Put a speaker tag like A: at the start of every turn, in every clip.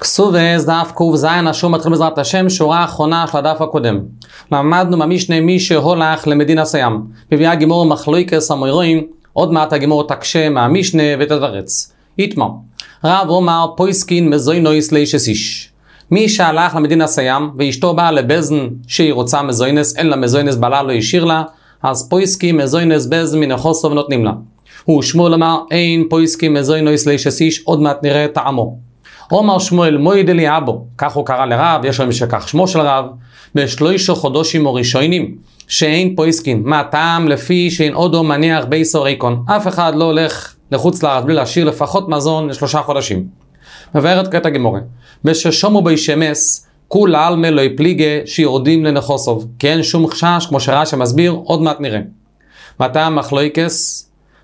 A: כסובס דף ק"ז השור מתחיל בעזרת השם, שורה האחרונה של הדף הקודם. למדנו במשנה מי שהולך למדינה סיים. מביאה גימור מחלוקס המוירואים, עוד מעט הגימור תקשה מהמשנה ותתרץ. יתמר, רב אומר פויסקין מזוינויס לאישס איש. מי שהלך למדינה סיים ואשתו באה לבזן שהיא רוצה מזוינס, אין לה מזוינס, בעלה לא השאיר לה, אז פויסקין מזוינס בזן מנחוסו ונותנים לה. הוא שמואל אמר אין פויסקין מזוינויס לאישס איש, עוד מעט נראה טעמו. אומר שמואל מויד לי אבו, כך הוא קרא לרב, יש להם שכך שמו של רב, בשלושה חודשים או ראשונים, שאין פויסקין, מה טעם לפי שאין עודו מניח בייסו ריקון, אף אחד לא הולך לחוץ לארץ בלי להשאיר לפחות מזון ל3 חודשים. מבארת קטע גמורה, בששומו בישמס, כול העלמה לא יפליגה שיורדים לנחוסוב, כי אין שום חשש, כמו שרש"י מסביר, עוד מעט נראה. מטעם מחלוקס,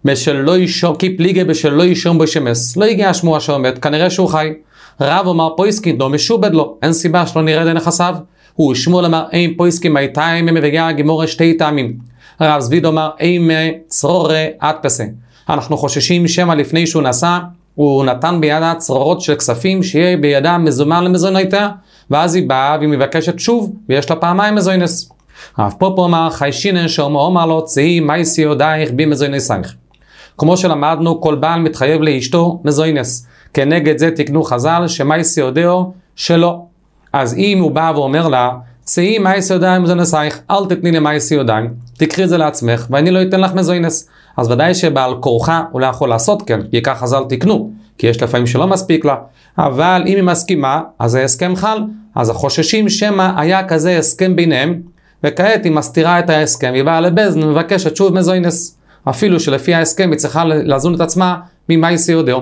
A: כי פליגה בשל לא ישום בישמס, לא הגיע השמוע שעומד, כנראה שהוא חי. רב אומר פויסקין לא משובד לו, אין סיבה שלא נראה די נכסיו. הוא שמואל אמר אין פויסקין מהטיים מבגיע גימורה 2 טעמים. רב זביד אומר אין צרורה עד פסה. אנחנו חוששים שמא לפני שהוא נסע, הוא נתן בידה צרורות של כספים שיהיה בידה מזומן למזונויתה, ואז היא באה והיא מבקשת שוב, ויש לה פעמיים מזוינס. רב פופו אמר חיישינן שאומו אומר לו צאי מייסי יודייך בי מזוינסייך. כמו שלמדנו, כל בעל מתחייב לאשתו מזוינס. כנגד זה תקנו חז"ל שמייסי יודעו שלא. אז אם הוא בא ואומר לה, צאי מייסי יודעי מזוינסייך, אל תתני לי מייסי יודעי, תקחי את זה לעצמך ואני לא אתן לך מזוינס. אז ודאי שבעל כורחה הוא לא יכול לעשות כן, כי כך חז"ל תקנו, כי יש לפעמים שלא מספיק לה. אבל אם היא מסכימה, אז ההסכם חל. אז החוששים שמא היה כזה הסכם ביניהם, וכעת היא מסתירה את ההסכם, היא באה לבזן ומבקשת שוב מזוינס. אפילו שלפי ההסכם היא צריכה לזון את עצמה ממייסי יודעו.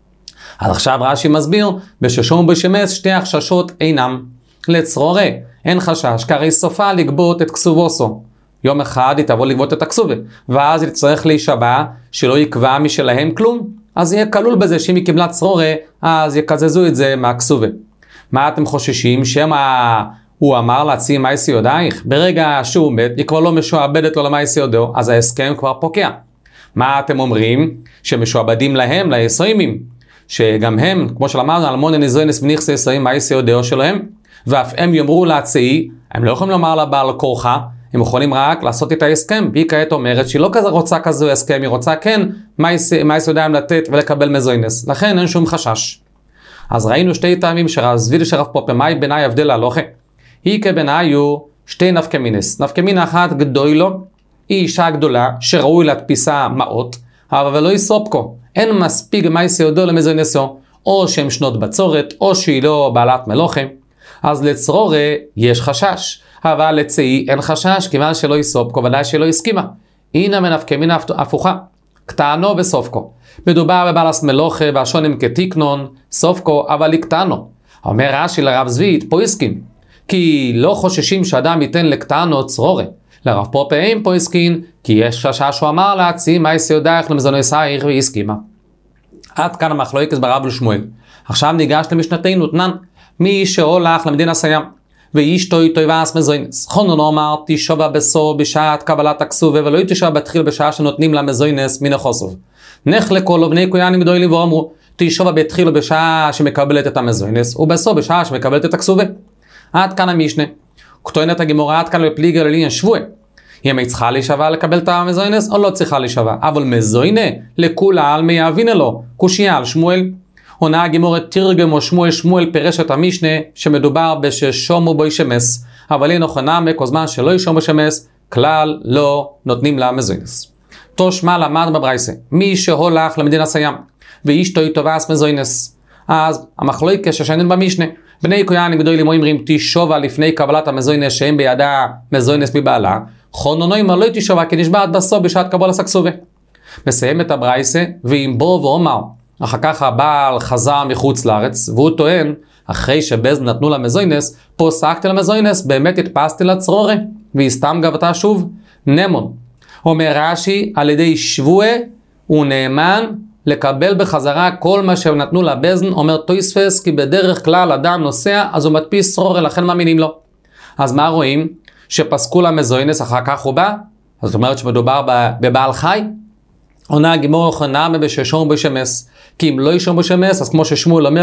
A: אז עכשיו רש"י מסביר, בששום ובשמס 2 החששות אינם. לצרורה, אין חשש, כי הרי סופה לגבות את כסובוסו. יום אחד היא תבוא לגבות את הכסובה, ואז היא תצטרך להישבע שלא יקבע משלהם כלום. אז יהיה כלול בזה שאם היא קיבלה צרורה, אז יקזזו את זה מהכסובה. מה אתם חוששים? שמא הוא אמר להציא מייסי יודעייך, ברגע שהוא מת, היא כבר לא משועבדת לו למייסי יודעו, אז ההסכם כבר פוקע. מה אתם אומרים? שמשועבדים להם, ליסוימים, שגם הם, כמו שלמדנו, אלמון נזוינס מניחס יסוים מייסי יודעו שלהם, ואף הם יאמרו להציא, הם לא יכולים לומר לבעל כורחה, הם יכולים רק לעשות את ההסכם, והיא כעת אומרת שהיא לא רוצה כזו הסכם, היא רוצה כן מייסי יודעיים לתת ולקבל מזוינס, לכן אין שום חשש. אז ראינו 2 טעמים שרב זביד ושרב פופו, מהי בעיניי הבדל להלוכה? היא כבעיניו 2 נפקמינס. נפקמינה אחת גדולו, היא אישה גדולה שראוי להדפיסה מעות, אבל לא יסופקו. אין מספיק מייסי יודעו למזוינסו, או שהם שנות בצורת, או שהיא לא בעלת מלוכה. אז לצרורה יש חשש, אבל לצאי אין חשש, כיוון שלא יסופקו, ודאי שלא הסכימה. הנה מנפקמינה הפוכה, קטענו וסופקו. מדובר בבעלת מלוכה והשונים כתיקנון, סופקו, אבל היא קטענו. אומר רש"י לרב זביד, פויסקין, כי לא חוששים שאדם ייתן לקטענו צרורה. לרב פופו אין פויסקין, כי יש חשש שהוא אמר להציא מייסי יודעייך למזוינסייך והיא הסכימה. עד כאן המחלוקת ברב ושמואל. עכשיו ניגש למשנתנו תנן, מי שהולך למדינה סיים, ואשתו יתויבס מזוינס. חונן אומר, תישבע בסור בשעת קבלת הכסובה, ולא תישבע בתחיל בשעה שנותנים לה מזוינס מנחוסוב. נחלקו לו בני כהנים גדולים ואמרו, תישבע בתחיל בשעה שמקבלת את המזוינס, ובסור בשעה שמקבלת את הכסובה. עד כאן המשנה. כתוינת הגמורה עד כאן בפליגה לעניין שבועה. אם היא צריכה להישבע לקבל את המזוינס, או לא צריכה להישבע. אבל מזוינה לכולה על מי יבינה לו, קושיה על שמואל. עונה הגמורה תרגם או שמואל פירש את המשנה שמדובר בששומו בו ישמס, אבל היא נכונה מכל זמן שלא ישום בשמס, כלל לא נותנים לה מזוינס. תושמע למד בברייסה, מי שהולך למדינה סיים, ואשתו יתובס מזוינס. אז המחלוקת ששנינו במשנה, בני כהנים גדולים אומרים תישבע לפני קבלת המזוינס שהם בידה מזוינס מבעלה, חוננוים לא תישבע כי נשבעת בסוף בשעת קבלת הכסובה. מסיים את הברייסה, ואם בוא ואומר, אחר כך הבעל חזר מחוץ לארץ, והוא טוען, אחרי שבז נתנו לה מזוינס, פוסקתי למזוינס, באמת התפסתי לצרורה, והיא סתם גבתה שוב. נמון. אומר רש"י, על ידי שבועה, הוא נאמן לקבל בחזרה כל מה שנתנו לה בזן, אומר תויספס, כי בדרך כלל אדם נוסע, אז הוא מדפיס צרורה, לכן מאמינים לו. אז מה רואים? שפסקו לה מזוינס, אחר כך הוא בא? אז זאת אומרת שמדובר בבעל חי? עונה הגמור חנמה בששום בשמס, כי אם לא ישום בשמס, אז כמו ששמואל אומר,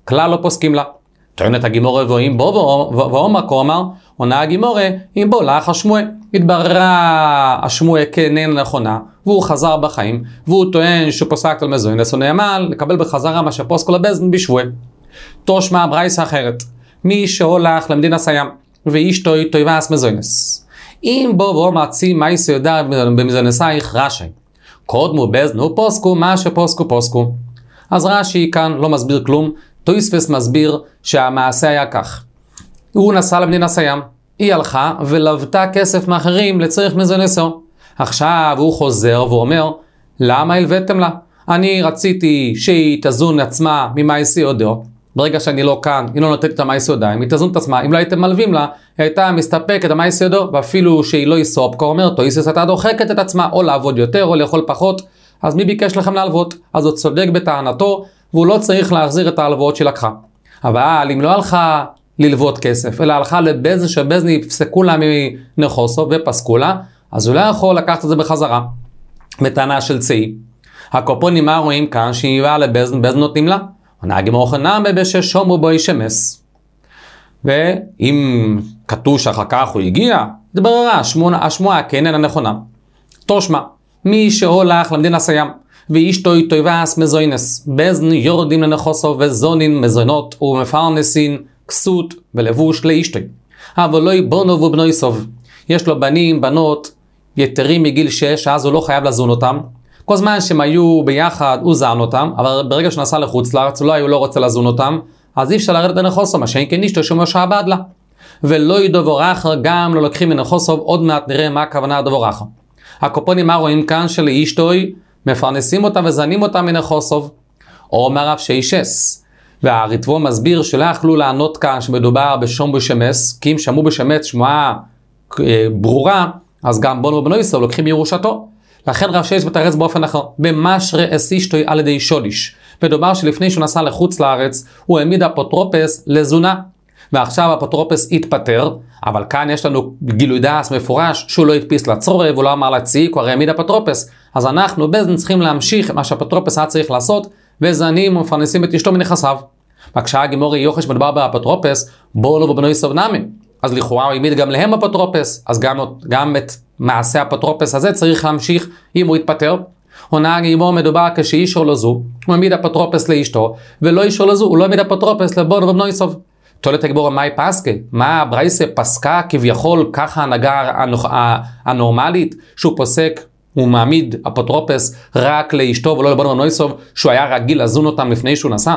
A: כלל לא פוסקים לה. טוענת הגימורה ואם בו ואומר כאומר, עונה הגימורה, אם בו לך השמועה. התבררה השמועה כנן נכונה, והוא חזר בחיים, והוא טוען שהוא פוסק על מזוינס, הוא נאמר לקבל בחזרה מה שפוסקו לבזן בשבועה. תושמע ברייס אחרת, מי שהולך למדינת הים, ואישתו תויבס מזוינס. אם בו ואומר צי מייס יודע במזוינסייך רש"י. קודמו בזנו פוסקו מה שפוסקו פוסקו. אז רש"י כאן לא מסביר כלום, תוספות מסביר שהמעשה היה כך. הוא נסע למדינת הים, היא הלכה ולוותה כסף מאחרים לצריך מזוינסו. עכשיו הוא חוזר ואומר, למה הלוויתם לה? אני רציתי שהיא תזון עצמה ממאיסי יודו. ברגע שאני לא כאן, היא לא נותנת את המאיסי יודיים, היא תזון את עצמה. אם לא הייתם מלווים לה, היא הייתה מסתפקת את המאיסי יודו, ואפילו שהיא לא יסופ, כאומר, תויסס הייתה דוחקת את עצמה, או לעבוד יותר, או לאכול פחות. אז מי ביקש לכם להלוות? אז הוא צודק בטענתו, והוא לא צריך להחזיר את ההלוואות שלקחה. אבל אם לא הלכה ללוות כסף, אלא הלכה לבזן שבזן יפסקו לה מנחוסו ופסקו לה, אז הוא לא יכול לקחת את זה בחזרה. בטענה של צאי. הקופונים מה רואים כאן שהיא באה לבזן, בזן נותנים לה. הנהגים אוכנם בששומו בו ישמס. ואם כתוב שאחר כך הוא הגיע, התבררה השמועה הכנן הנכונה. תושמע, מי שהולך למדינת הים, ואישתו תויבס מזוינס, בזן יורדים לנחוסו וזונין מזוינות ומפרנסין כסות ולבוש לאישתו. אבל לא יבונו ובנוי סוב. יש לו בנים, בנות, יתרים מגיל 6, אז הוא לא חייב לזון אותם. כל זמן שהם היו ביחד, הוא זן אותם, אבל ברגע שנסע לחוץ לארץ, הוא לא רוצה לזון אותם, אז אי אפשר לרדת לנחוסו, מה שאין כן אישתו שום שעבד לה. ולא ידובור אחר, גם לא לוקחים מנחוסו, עוד מעט נראה מה הכוונה הדובור אחר. הקופונים מה רואים כאן שלאישתוי מפרנסים אותם וזנים אותם מנחוסוב. אומר רב שיישס. והריטבו מסביר שלא יכלו לענות כאן שמדובר בשום בשמס, כי אם שמעו בשמץ שמועה ברורה, אז גם בונו ובנו ישראל לוקחים מירושתו. לכן רב שייס מתרץ באופן אחר, במשרה אסישתוי על ידי שוליש. מדובר שלפני שהוא נסע לחוץ לארץ, הוא העמיד אפוטרופס לזונה. ועכשיו אפוטרופס התפטר, אבל כאן יש לנו גילוי דעת מפורש שהוא לא הדפיס לצורף, הוא לא אמר לציק, הוא הרי העמיד אפוטרופס. אז אנחנו בזן צריכים להמשיך מה שהאפוטרופס היה צריך לעשות, וזנים ומפרנסים את אשתו מנכסיו. וכשהיה גימורי יוחש מדבר באפוטרופס, בואו לא בבנוי סובנמי. אז לכאורה הוא העמיד גם להם אפוטרופס, אז גם את מעשה האפוטרופס הזה צריך להמשיך אם הוא יתפטר. עונה גימור מדובר כשאישו לא זו, הוא העמיד אפוטרופס לאשתו, ולא אישו לא זו, הוא לא העמיד אפוטרופס לבונו ובנוי סוב. תולת הגבור מהי פסקה? מה הברייסה פסקה כביכול ככה ההנהגה הנורמלית שהוא פוסק, הוא מעמיד אפוטרופס רק לאשתו ולא לבונו ובנויסוב שהוא היה רגיל לזון אותם לפני שהוא נסע?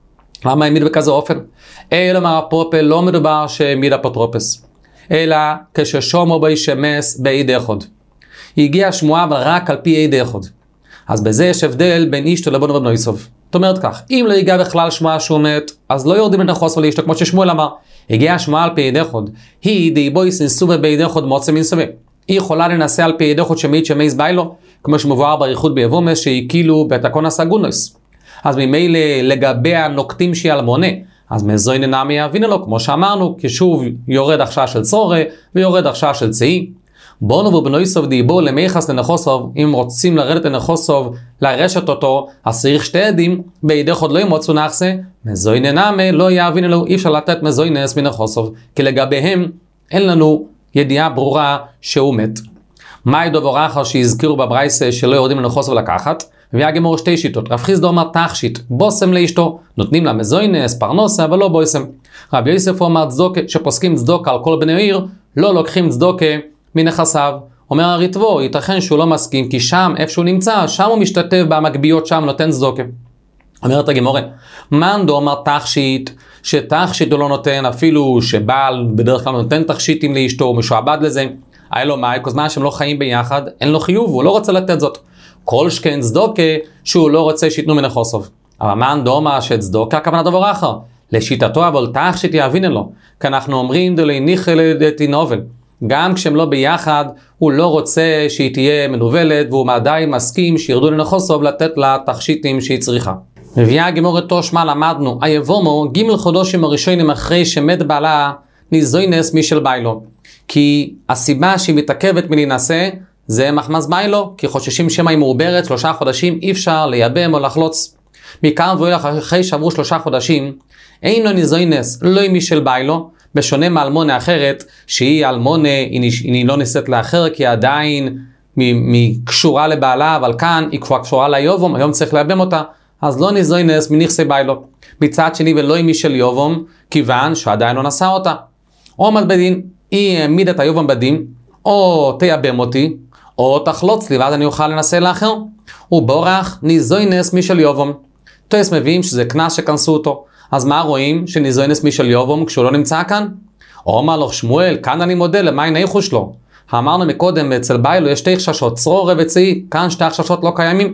A: למה העמיד בכזה אופן? אלא מהפופל לא מדובר שהעמיד אפוטרופס, אלא כששומו בי שמס בידי אחד. הגיעה שמועה אבל רק על פי ידי אחד. אז בזה יש הבדל בין אשתו לבונו ובנויסוב. זאת אומרת כך, אם לא הגיע בכלל שמועה שהוא מת, אז לא יורדים לנחוסו לאשתו, כמו ששמואל אמר. הגיעה שמועה על פי ידי חוד. היא די בוי סנסובה בידי חוד מוצא מנסובה. היא יכולה לנסה על פי ידי חוד שמית שמייס ביילו, כמו שמבואר בריחוד ביבומס, שהיא כאילו בתקון הסגונוס. אז ממילא לגבי הנוקטים שהיא על מונה, אז מזוין נמי יבינו לו, כמו שאמרנו, כשוב יורד עכשיו של צורה, ויורד עכשיו של צאי. בונו ובנויסוב דיבו למייחס לנחוסוב, אם רוצים לרדת לנחוסוב, לרשת אותו, אז צריך שתי עדים, בידי חוד לא ימוצו נחסה, מזוין נמי לא יבינו לו, אי אפשר לתת מזוינס מנחוסוב, כי לגביהם אין לנו ידיעה ברורה שהוא מת. מה ידובר אחר שהזכירו בברייסה שלא יורדים לנחוסוב לקחת? והגמור שתי שיטות. רב חיסדא אומר תכשיט, בוסם לאשתו, נותנים לה מזוינס, פרנסה, אבל לא בוסם. רב יוסף אומר צדוקה, שפוסקים צדוקה על כל בני עיר, לא לוקחים צדוקה מנכסיו. אומר הריטבו, ייתכן שהוא לא מסכים, כי שם, איפה שהוא נמצא, שם הוא משתתף במקביות, שם נותן צדוקה. אומרת הגמורה, מאן דאמר תכשיט, שתכשיט הוא לא נותן, אפילו שבעל בדרך כלל נותן תכשיטים לאשתו, הוא משועבד לזה, היה לו מה, כל זמן שהם לא חיים ביחד, אין לו חיוב, הוא לא רוצה לתת זאת. כל שכן צדוקה שהוא לא רוצה שיתנו מנחוסוב. אבל מאן דאמר שצדוקה הכוונה דבר אחר. לשיטתו אבל תכשיט יבין לו. כי אנחנו אומרים דלי ניחל דתינובל. גם כשהם לא ביחד, הוא לא רוצה שהיא תהיה מנובלת, והוא עדיין מסכים שירדו לנחוסוב לתת לה תכשיטים שהיא צריכה. מביאה הגמורת תושמע למדנו, היבומו ג' חודשים הראשונים אחרי שמת בעלה ניזוינס משל ביילו. כי הסיבה שהיא מתעכבת מלהינשא זה מחמס ביילו, כי חוששים שמא היא מעוברת 3 חודשים, אי אפשר לייבם או לחלוץ. מכאן ואילך אחרי שעברו 3 חודשים, אינו ניזוינס לא מי של ביילו, בשונה מאלמונה אחרת, שהיא אלמונה, היא לא נישאת לאחר, כי עדיין קשורה לבעלה, אבל כאן היא כבר קשורה ליובום, היום צריך להבם אותה, אז לא ניזוינס מנכסי ביילו. מצד שני ולא מי של יובום, כיוון שעדיין לא נשא אותה. או עמד בדין, היא העמיד את היובום בדין, או תייבם אותי, או תחלוץ לי, ואז אני אוכל לנסה לאחר. ובורח ניזוינס מי של יובום. תויס מביאים שזה כנס שכנסו אותו. אז מה רואים? שניזוינס מי של יובום כשהוא לא נמצא כאן? או אמר לו שמואל, כאן אני מודה למה אין איחוש לו. אמרנו מקודם, אצל ביילו יש שתי חששות, צרורה וצאי, כאן שתי החששות לא קיימים.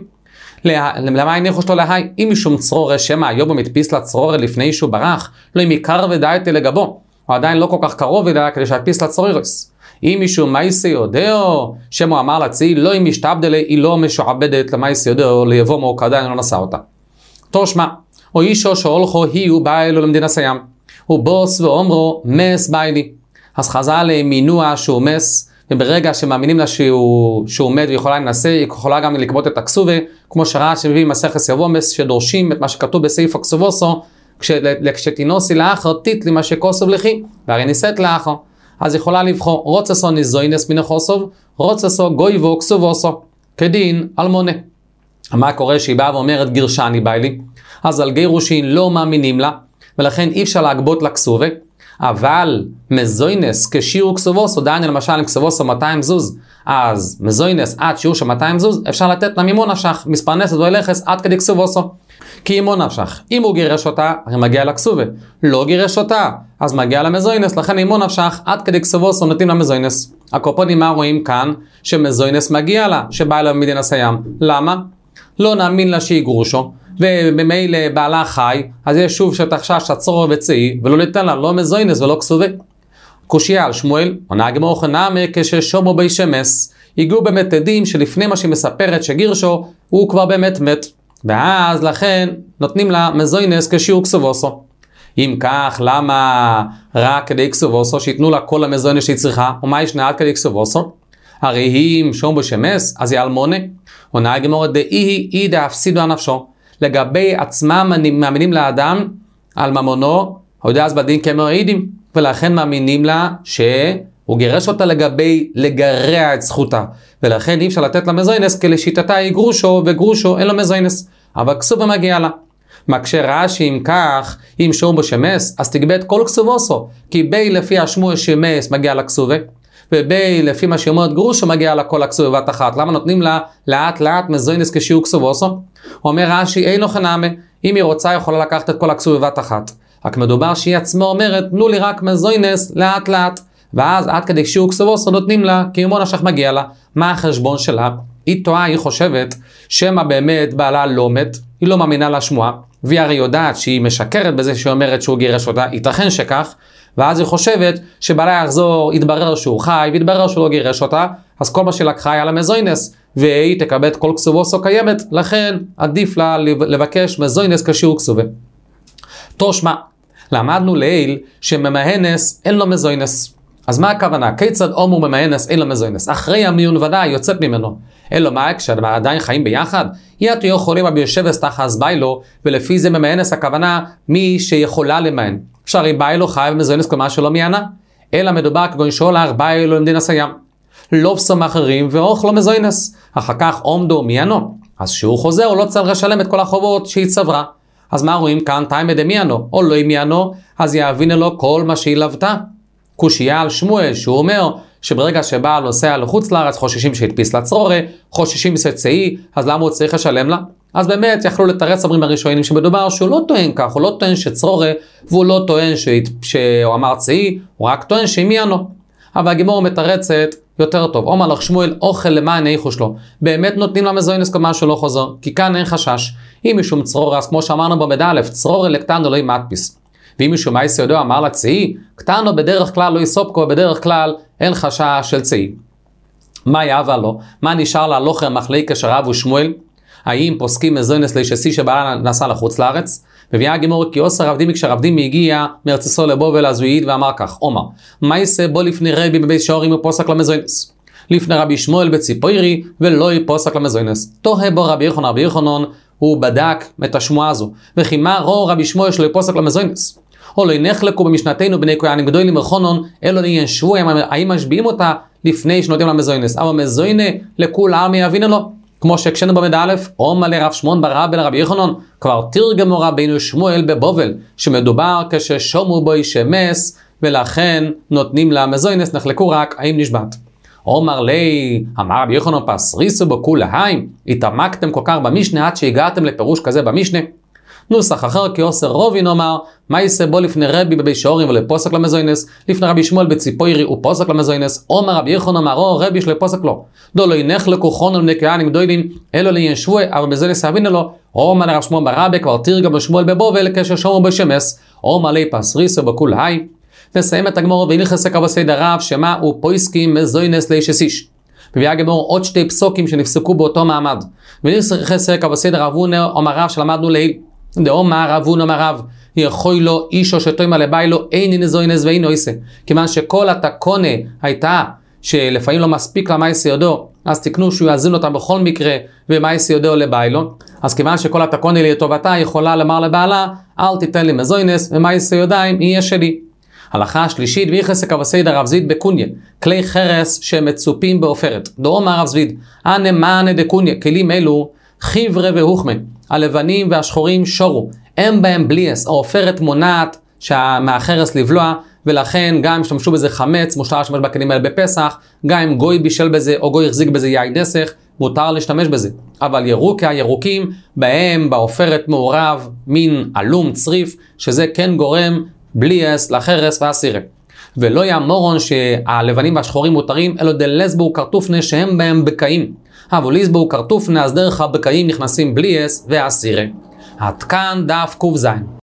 A: למה אין איחוש לו להי? אם משום צרורה שמא היובום הדפיס לצרורה לפני שהוא ברח, לא אם עיקר ודאיתי לגבו. הוא עדיין לא כל כך קרוב ודאי כדי שהדפיס לצרורירוס. אם מישהו מייסי יודעו, שמו אמר לצאי, לא אם משתעבדלי, היא לא משועבדת למייסי יודעו, ליבום או כעדיין לא נשא אותה. תושמע, או אישו שהולכו היא ובאילו למדינה סיים. הוא בוס ואומרו, מס ביילי. אז חז"ל מינוע שהוא מס, וברגע שמאמינים לה שהוא מת ויכולה לנסה, היא יכולה גם לקבות את הכסובה, כמו שראה שמביא מסכת יבומס, שדורשים את מה שכתוב בסעיף הכסובוסו, כשתינוסי לאחר, תיתלי מה שכוסוב לכי, והרי ניסית לאחר. אז יכולה לבחור, רוצסו ניזוינס מן החוסוב, רוצסו גויבו כסובוסו, כדין אלמונה. מה קורה שהיא באה ואומרת גירשני ביילי? אז על גירושין לא מאמינים לה, ולכן אי אפשר להגבות לכסובה, אבל מזוינס כשיעור כסובוסו, דעני למשל עם כסובוסו 200 זוז, אז מזוינס עד שיעור של 200 זוז, אפשר לתת לה מימון נפשך, מספרנסת ולכס עד כדי כסובוסו. כי אימון נפשך, אם הוא גירש אותה, הרי מגיע לכסובה. לא גירש אותה, אז מגיע למזוינס, לכן אימון נפשך עד כדי כסובוסו נותנים למזוינס. הקופונים מה רואים כאן? שמזוינס מגיע לה, שבא אליו מדינה סיים. למה? לא נאמין לה שהיא גרושו, ובמילא בעלה חי, אז יש שוב שתחשש הצרור וצאי, ולא ניתן לה לא מזוינס ולא כסובה. קושיה על שמואל, עונה גמור חנמה כששומו בי שמס, הגיעו באמת עדים שלפני מה שהיא מספרת שגירשו, הוא כבר באמת מת. ואז לכן נותנים לה מזוינס כשיעור כסובוסו. אם כך, למה רק כדי כסובוסו, שיתנו לה כל המזוינס שהיא צריכה, ומה ישנה עד כדי כסובוסו? הרי היא שום בשמס, אז היא אלמונה. עונה גמור דאי היא דאפסידו הנפשו. לגבי עצמם מאמינים לאדם על ממונו, הוא יודע אז בדין כמר עידים, ולכן מאמינים לה שהוא גירש אותה לגבי לגרע את זכותה, ולכן אי אפשר לתת לה מזוינס, כי לשיטתה היא גרושו, וגרושו אין לו מזוינס, אבל כסובה מגיע לה. מקשה רש"י אם כך, אם שום בשמס, אז תגבה את כל כסובוסו, כי בי לפי השמוע שמס מגיע לכסובה, ובי לפי מה שאומרת גרושו מגיע לה כל הכסובה בת אחת. למה נותנים לה לאט לאט מזוינס כשיעור כסובוסו? אומר רש"י אינו חנמה, אם היא רוצה יכולה לקחת את כל הכסובה בת אחת. רק מדובר שהיא עצמה אומרת, תנו לי רק מזוינס לאט לאט, ואז עד כדי שיעור כסובוסו נותנים לה, כי אימון נפשך מגיע לה. מה החשבון שלה? היא טועה, היא חושבת שמה באמת בעלה לא מת, היא לא מאמינה לשמועה, והיא הרי יודעת שהיא משקרת בזה שהיא אומרת שהוא גירש אותה, ייתכן שכך, ואז היא חושבת שבעלה יחזור, יתברר שהוא חי, ויתברר שהוא לא גירש אותה, אז כל מה שהיא לקחה היה לה מזוינס, והיא תקבל כל כסובוסו קיימת, לכן עדיף לה לבקש מזוינס כשיעור כסובה. תושמע, למדנו לעיל שממהנס אין לו מזוינס. אז מה הכוונה? כיצד אומר ממהנס אין לו מזוינס? אחרי המיון ודאי יוצאת ממנו. אלא מה, כשעדיין חיים ביחד, יתו יכולים ביושבס תחס ביילו, ולפי זה ממהנס הכוונה מי שיכולה למהן. אפשרי ביילו חי ומזוינס כלומר שלא מיינה, אלא מדובר כגון שולח ביילו למדינה סיים. לובסום אחרים ואוך לא מזוינס. אחר כך עומדו מיינו. אז שהוא חוזר הוא לא צריך לשלם את כל החובות שהיא צברה. אז מה רואים כאן? תאימא דמיינו, או לא מיינו, אז יאבין לו כל מה שהיא לבתה. קושיה על שמואל, שהוא אומר שברגע שבעל נוסע לחוץ לארץ, חוששים שהדפיס לצרורה, חוששים שצאי, אז למה הוא צריך לשלם לה? אז באמת יכלו לתרץ אומרים הראשונים שמדובר שהוא לא טוען כך, הוא לא טוען שצרורה, והוא לא טוען שהוא אמר צאי, הוא רק טוען שמיינו. אבל הגימור מתרצת יותר טוב. אומר לך שמואל, אוכל למען איחוש לו. באמת נותנים לה מזוינס כמה שלא חוזר, כי כאן אין חשש. אם משום צרורה, אז כמו שאמרנו במד א', צרורה לקטנו לא ימדפיס. ואם מישהו מייסי יודע אמר לה צאי, קטנו בדרך כלל לא יסופקו, בדרך כלל אין חשש של צאי. מה יאבה לו? מה נשאר לה לוחם מחלקה שרב ושמואל? האם פוסקים מזוינס לישסי שבעלה נסע לחוץ לארץ? מביאה הגימור כי עושה רב דימי כשרב דימי הגיע מארציסו לבובל אז הוא העיד ואמר כך, אומר, מייסה בוא לפני רבי בבית שעורים ופוסק למזוינס. לפני רבי שמואל בציפוירי ולא יפוסק למזוינס. תוהה בו רבי יחנון הוא בדק את השמועה הזו. וכי מה רור רבי שמואל שלא פוסק למזוינס? או לא נחלקו במשנתנו בני כהנים גדולים מרחונון, אלא ינשבו האם משביעים אותה לפני שנותנים למזוינס. אבל מזוינה לכול העם יבינו לו. כמו שהקשנו במד א', אומר לרב שמעון בר רבא לרבי יוחנן, כבר תרגמו רבינו שמואל בבבל, שמדובר כששומו בו איש מס, ולכן נותנים למזוינס, נחלקו רק האם נשבת. אומר לי, אמר רבי יוחנן פסריסו בכול ההיים, התעמקתם כל כך במשנה עד שהגעתם לפירוש כזה במשנה. נוסח אחר כאוסר רובין אומר, מה יעשה בו לפני רבי בבי שעורים ולפוסק למזוינס, לפני רבי שמואל בציפוירי ופוסק למזוינס, אומר רבי יוחנן אמרו רבי שלפוסק לו. דו לא ינחלקו חונן בני כהנים גדולים, אלו לישבו, אבל מזוינס יבינו לו, אומר לרב שמעון בר רבא כבר תרגם לשמואל בבבל כששומו בשמס, אומר לי פסריסו בכול ההיים. נסיים את הגמור והלכסק בסדר רב שמה הוא פויסקים מזוינס לאיש איש. מביאה הגמור עוד שתי פסוקים שנפסקו באותו מעמד. והלכסק בסדר רבונה אומר רב שלמדנו לעיל. דאמר רבונה אומר רב, יכול לו אישו שתוימה לביילו אין נזוינס ואין נויסה. כיוון שכל התקונה הייתה שלפעמים לא מספיק למייסי יודו, אז תקנו שהוא יאזין אותם בכל מקרה ומייסי יודו לביילו. אז כיוון שכל התקונה לטובתה יכולה למר לבעלה, אל תיתן לי מזוינס ומייסי יודיים יהיה שלי. הלכה השלישית, ויחסק בסדר רב זביד בקוניה, כלי חרס שמצופים באופרת. דאמר רב זביד, אנה מאנה דקוניה, כלים אלו חבר'ה והוחמה, הלבנים והשחורים שורו, הם בהם בליאס, האופרת מונעת מהחרס לבלוע, ולכן גם אם השתמשו בזה חמץ, מותר להשתמש בכלים האלה בפסח, גם אם גוי בישל בזה או גוי החזיק בזה יין נסך, מותר להשתמש בזה. אבל הירוקים, בהם באופרת מעורב מין אלום צריף, שזה כן גורם בליאס לחרס והסירה. ולא יאמורון שהלבנים והשחורים מותרים, אלא דלסבו קרטופנה שהם בהם בקעים. אבל ליסבו קרטופנה אז דרך הבקעים נכנסים בליאס והסירה. עד כאן דף ק"ז.